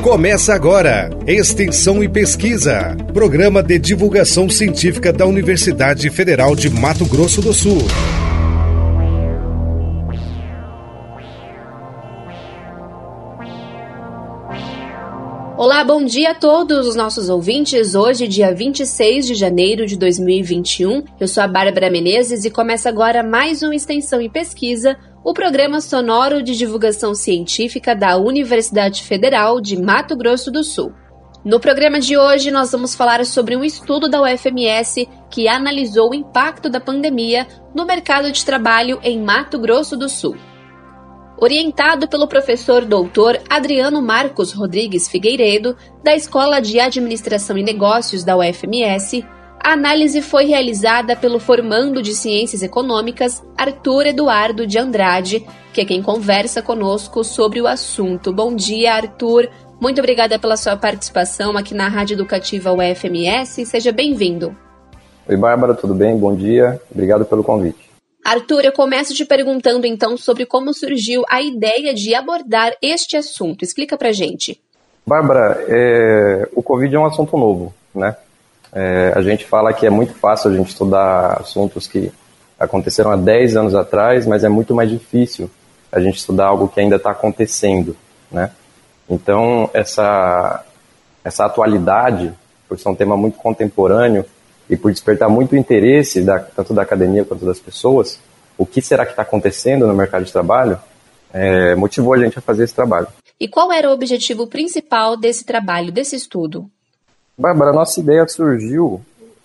Começa agora, Extensão e Pesquisa, programa de divulgação científica da Universidade Federal de Mato Grosso do Sul. Olá, bom dia a todos os nossos ouvintes. Hoje, dia 26 de janeiro de 2021, eu sou a Bárbara Menezes e começa agora mais uma Extensão e Pesquisa, o programa sonoro de divulgação científica da Universidade Federal de Mato Grosso do Sul. No programa de hoje, nós vamos falar sobre um estudo da UFMS que analisou o impacto da pandemia no mercado de trabalho em Mato Grosso do Sul. Orientado pelo professor doutor Adriano Marcos Rodrigues Figueiredo, da Escola de Administração e Negócios da UFMS, a análise foi realizada pelo formando de Ciências Econômicas Arthur Eduardo de Andrade, que é quem conversa conosco sobre o assunto. Bom dia, Arthur. Muito obrigada pela sua participação aqui na Rádio Educativa UFMS. Seja bem-vindo. Oi, Bárbara, tudo bem? Bom dia. Obrigado pelo convite. Arthur, eu começo te perguntando então sobre como surgiu a ideia de abordar este assunto. Explica pra gente. Bárbara, o Covid é um assunto novo, né? A gente fala que é muito fácil a gente estudar assuntos que aconteceram há 10 anos atrás, mas é muito mais difícil a gente estudar algo que ainda está acontecendo, né? Então, essa atualidade, por ser um tema muito contemporâneo e por despertar muito interesse tanto da academia quanto das pessoas, o que será que está acontecendo no mercado de trabalho, motivou a gente a fazer esse trabalho. E qual era o objetivo principal desse trabalho, desse estudo? Bárbara, a nossa ideia surgiu,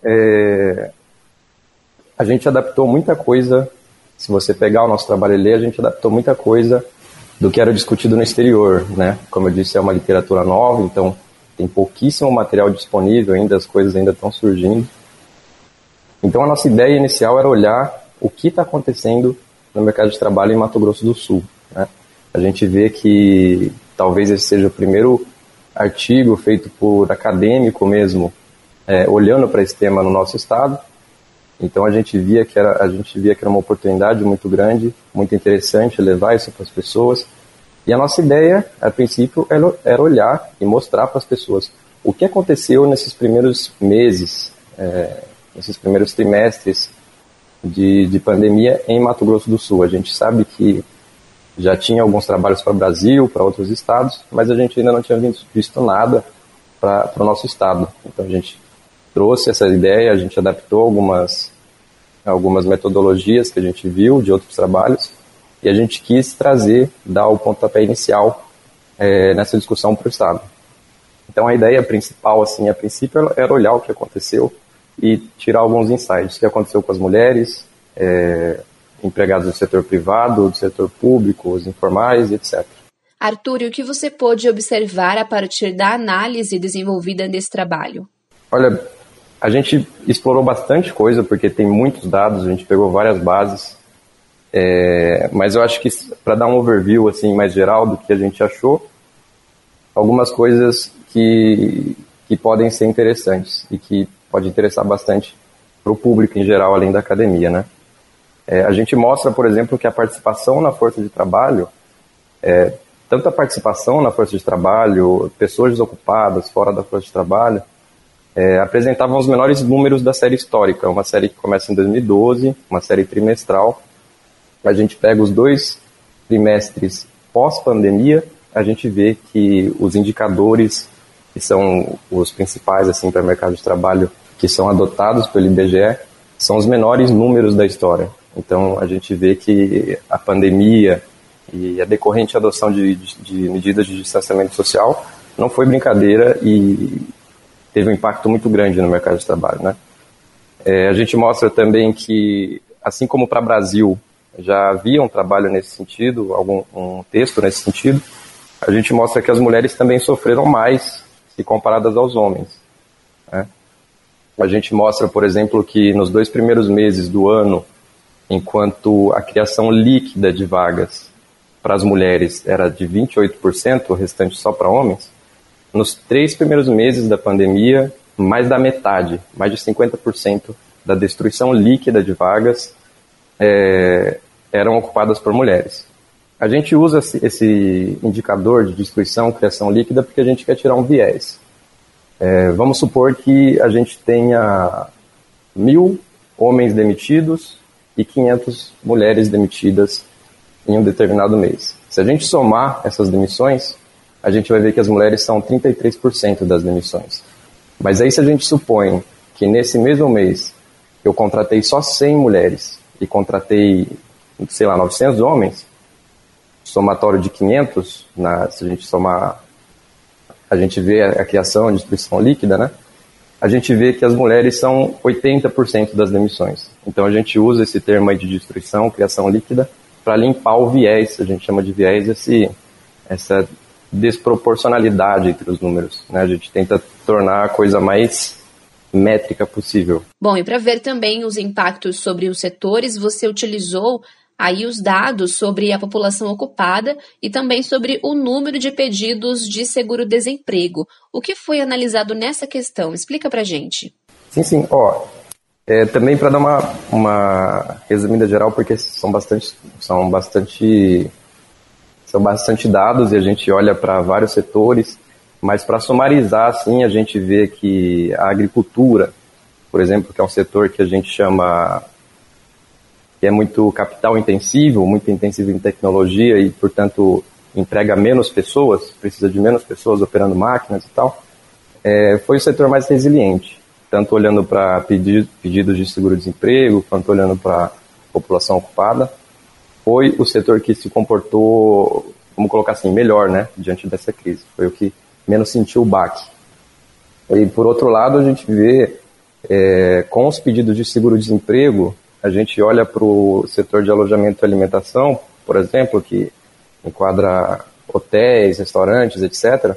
a gente adaptou muita coisa, se você pegar o nosso trabalho e ler, a gente adaptou muita coisa do que era discutido no exterior, né? Como eu disse, é uma literatura nova, então tem pouquíssimo material disponível ainda, as coisas ainda estão surgindo. Então a nossa ideia inicial era olhar o que está acontecendo no mercado de trabalho em Mato Grosso do Sul, né? A gente vê que talvez esse seja o primeiro artigo feito por acadêmico mesmo, olhando para esse tema no nosso estado. Então a gente via que era uma oportunidade muito grande, muito interessante levar isso para as pessoas. E a nossa ideia, a princípio, era olhar e mostrar para as pessoas o que aconteceu nesses primeiros meses, nesses primeiros trimestres de pandemia em Mato Grosso do Sul. A gente sabe que já tinha alguns trabalhos para o Brasil, para outros estados, mas a gente ainda não tinha visto nada para o nosso estado. Então a gente trouxe essa ideia, a gente adaptou algumas metodologias que a gente viu de outros trabalhos e a gente quis dar o pontapé inicial nessa discussão para o estado. Então a ideia principal, assim, a princípio, era olhar o que aconteceu e tirar alguns insights. O que aconteceu com as mulheres, empregados do setor privado, do setor público, os informais, etc. Arthur, e o que você pôde observar a partir da análise desenvolvida nesse trabalho? Olha, a gente explorou bastante coisa, porque tem muitos dados, a gente pegou várias bases, mas eu acho que para dar um overview assim, mais geral do que a gente achou, algumas coisas que podem ser interessantes e que pode interessar bastante para o público em geral, além da academia, né? A gente mostra, por exemplo, que a participação na força de trabalho, tanto a participação na força de trabalho, pessoas desocupadas fora da força de trabalho, apresentavam os menores números da série histórica, uma série que começa em 2012, uma série trimestral. A gente pega os 2 trimestres pós-pandemia, a gente vê que os indicadores que são os principais assim, para o mercado de trabalho, que são adotados pelo IBGE, são os menores números da história. Então a gente vê que a pandemia e a decorrente adoção de medidas de distanciamento social não foi brincadeira e teve um impacto muito grande no mercado de trabalho, né? A gente mostra também que, assim como para o Brasil já havia um trabalho nesse sentido, um texto nesse sentido, a gente mostra que as mulheres também sofreram mais se comparadas aos homens, né? A gente mostra, por exemplo, que nos 2 primeiros meses do ano, enquanto a criação líquida de vagas para as mulheres era de 28%, o restante só para homens, nos 3 primeiros meses da pandemia, mais da metade, mais de 50% da destruição líquida de vagas eram ocupadas por mulheres. A gente usa esse indicador de destruição, criação líquida, porque a gente quer tirar um viés. Vamos supor que a gente tenha 1.000 homens demitidos e 500 mulheres demitidas em um determinado mês. Se a gente somar essas demissões, a gente vai ver que as mulheres são 33% das demissões. Mas aí se a gente supõe que nesse mesmo mês eu contratei só 100 mulheres e contratei, 900 homens, somatório de 500, se a gente somar, a gente vê a criação, a destruição líquida, né? A gente vê que as mulheres são 80% das demissões. Então a gente usa esse termo aí de destruição, criação líquida, para limpar o viés, a gente chama de viés essa desproporcionalidade entre os números, né? A gente tenta tornar a coisa mais métrica possível. Bom, e para ver também os impactos sobre os setores, você utilizou aí os dados sobre a população ocupada e também sobre o número de pedidos de seguro-desemprego. O que foi analisado nessa questão? Explica pra gente. Sim. Também para dar uma resumida geral, porque são bastante dados e a gente olha para vários setores, mas para sumarizar, assim, a gente vê que a agricultura, por exemplo, que é um setor que a gente chama que é muito capital intensivo, muito intensivo em tecnologia e, portanto, emprega menos pessoas, precisa de menos pessoas operando máquinas e tal, foi o setor mais resiliente, tanto olhando para pedidos de seguro-desemprego, quanto olhando para a população ocupada. Foi o setor que se comportou, vamos colocar assim, melhor, né, diante dessa crise. Foi o que menos sentiu o baque. E, por outro lado, a gente vê, com os pedidos de seguro-desemprego, a gente olha para o setor de alojamento e alimentação, por exemplo, que enquadra hotéis, restaurantes, etc.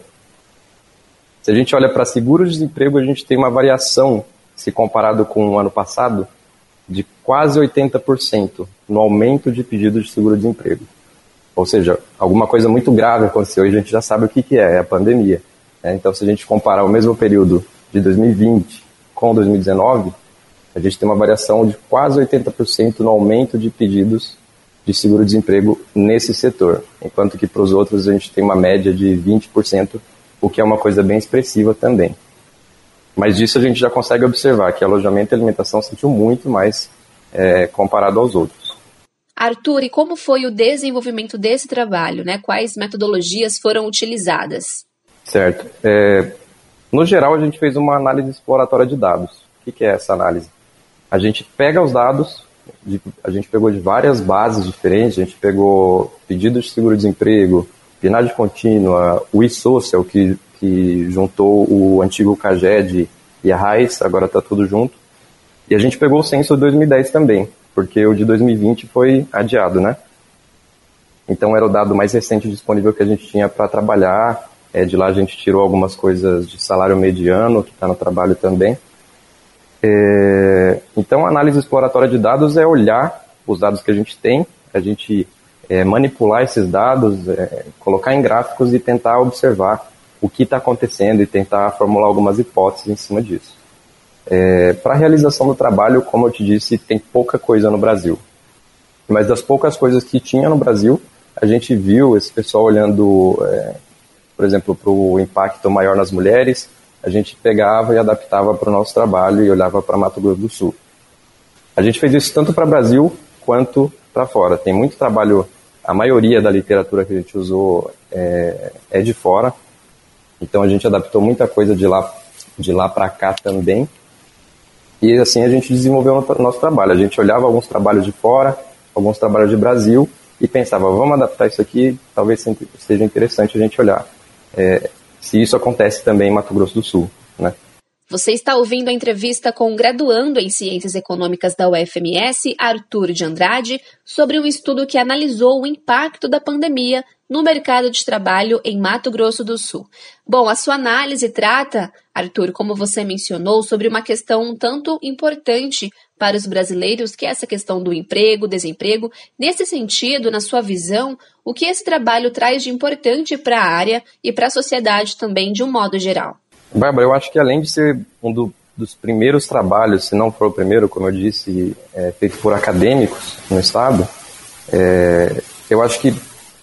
Se a gente olha para seguro-desemprego, a gente tem uma variação, se comparado com o ano passado, de quase 80% no aumento de pedidos de seguro-desemprego. Ou seja, alguma coisa muito grave aconteceu e a gente já sabe o que é a pandemia. Então, se a gente comparar o mesmo período de 2020 com 2019, a gente tem uma variação de quase 80% no aumento de pedidos de seguro-desemprego nesse setor, enquanto que para os outros a gente tem uma média de 20%, o que é uma coisa bem expressiva também. Mas disso a gente já consegue observar que alojamento e alimentação sentiu muito mais comparado aos outros. Arthur, e como foi o desenvolvimento desse trabalho, né? Quais metodologias foram utilizadas? Certo. No geral, a gente fez uma análise exploratória de dados. O que é essa análise? A gente pega os dados, a gente pegou de várias bases diferentes, a gente pegou pedidos de seguro-desemprego, PNAD contínua, o eSocial, que juntou o antigo CAGED e a RAIS, agora está tudo junto. E a gente pegou o censo de 2010 também, porque o de 2020 foi adiado, né? Então era o dado mais recente disponível que a gente tinha para trabalhar. De lá a gente tirou algumas coisas de salário mediano, que está no trabalho também. Então a análise exploratória de dados é olhar os dados que a gente tem, a gente manipular esses dados, colocar em gráficos e tentar observar o que está acontecendo e tentar formular algumas hipóteses em cima disso. Para a realização do trabalho, como eu te disse, tem pouca coisa no Brasil. Mas das poucas coisas que tinha no Brasil, a gente viu esse pessoal olhando, por exemplo, para o impacto maior nas mulheres, a gente pegava e adaptava para o nosso trabalho e olhava para Mato Grosso do Sul. A gente fez isso tanto para o Brasil quanto para fora. Tem muito trabalho, a maioria da literatura que a gente usou é de fora, então a gente adaptou muita coisa de lá para cá também. E assim a gente desenvolveu o nosso trabalho. A gente olhava alguns trabalhos de fora, alguns trabalhos de Brasil e pensava, vamos adaptar isso aqui, talvez seja interessante a gente olhar se isso acontece também em Mato Grosso do Sul, né? Você está ouvindo a entrevista com o graduando em Ciências Econômicas da UFMS, Arthur de Andrade, sobre um estudo que analisou o impacto da pandemia no mercado de trabalho em Mato Grosso do Sul. Bom, a sua análise trata, Arthur, como você mencionou, sobre uma questão um tanto importante para os brasileiros, que é essa questão do emprego, desemprego. Nesse sentido, na sua visão, o que esse trabalho traz de importante para a área e para a sociedade também, de um modo geral? Bárbara, eu acho que além de ser dos primeiros trabalhos, se não for o primeiro, como eu disse, feito por acadêmicos no estado, eu acho que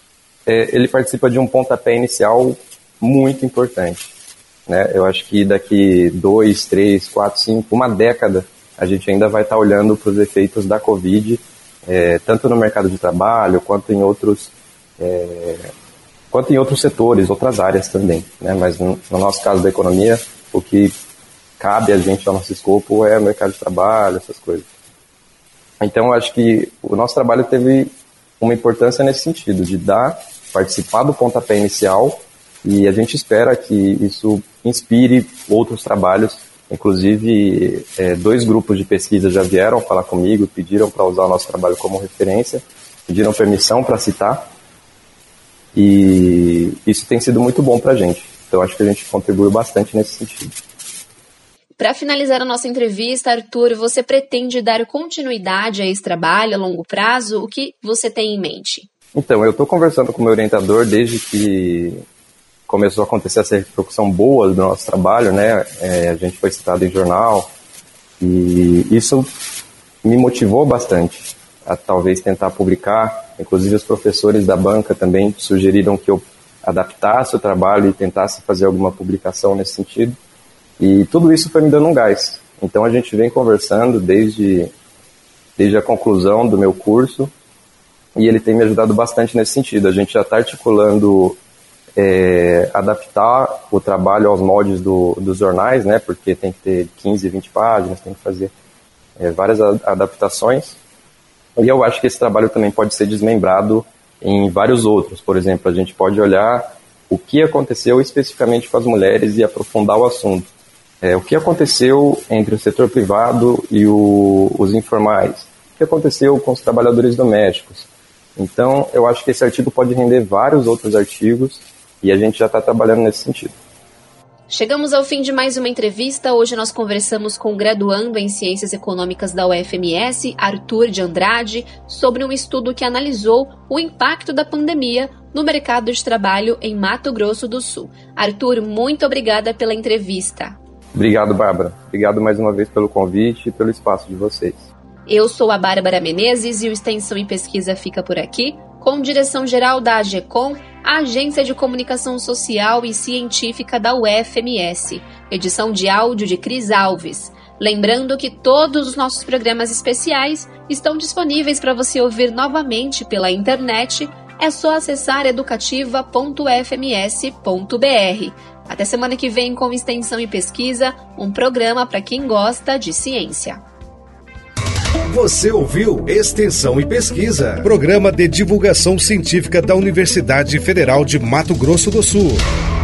ele participa de um pontapé inicial muito importante, né? Eu acho que daqui 2, 3, 4, 5, uma década, a gente ainda vai estar olhando para os efeitos da Covid, tanto no mercado de trabalho, quanto em outros setores, outras áreas também, né? Mas no nosso caso da economia, o que cabe a gente, ao nosso escopo, é o mercado de trabalho, essas coisas. Então, eu acho que o nosso trabalho teve uma importância nesse sentido, de participar do pontapé inicial, e a gente espera que isso inspire outros trabalhos. Inclusive, 2 grupos de pesquisa já vieram falar comigo, pediram para usar o nosso trabalho como referência, pediram permissão para citar, e isso tem sido muito bom para a gente. Então, acho que a gente contribuiu bastante nesse sentido. Para finalizar a nossa entrevista, Arthur, você pretende dar continuidade a esse trabalho a longo prazo? O que você tem em mente? Então, eu estou conversando com o meu orientador desde que começou a acontecer essa repercussão boa do nosso trabalho, né? A gente foi citado em jornal e isso me motivou bastante a talvez tentar publicar. Inclusive, os professores da banca também sugeriram que eu adaptasse o trabalho e tentasse fazer alguma publicação nesse sentido. E tudo isso foi me dando um gás. Então a gente vem conversando desde a conclusão do meu curso e ele tem me ajudado bastante nesse sentido. A gente já está articulando adaptar o trabalho aos moldes dos jornais, né? Porque tem que ter 15, 20 páginas, tem que fazer várias adaptações. E eu acho que esse trabalho também pode ser desmembrado em vários outros. Por exemplo, a gente pode olhar o que aconteceu especificamente com as mulheres e aprofundar o assunto. O que aconteceu entre o setor privado e os informais? O que aconteceu com os trabalhadores domésticos? Então, eu acho que esse artigo pode render vários outros artigos e a gente já está trabalhando nesse sentido. Chegamos ao fim de mais uma entrevista. Hoje nós conversamos com o graduando em Ciências Econômicas da UFMS, Arthur de Andrade, sobre um estudo que analisou o impacto da pandemia no mercado de trabalho em Mato Grosso do Sul. Arthur, muito obrigada pela entrevista. Obrigado, Bárbara. Obrigado mais uma vez pelo convite e pelo espaço de vocês. Eu sou a Bárbara Menezes e o Extensão e Pesquisa fica por aqui, com direção-geral da AGECOM, a Agência de Comunicação Social e Científica da UFMS. Edição de áudio de Cris Alves. Lembrando que todos os nossos programas especiais estão disponíveis para você ouvir novamente pela internet. É só acessar educativa.ufms.br. Até semana que vem com Extensão e Pesquisa, um programa para quem gosta de ciência. Você ouviu Extensão e Pesquisa, programa de divulgação científica da Universidade Federal de Mato Grosso do Sul.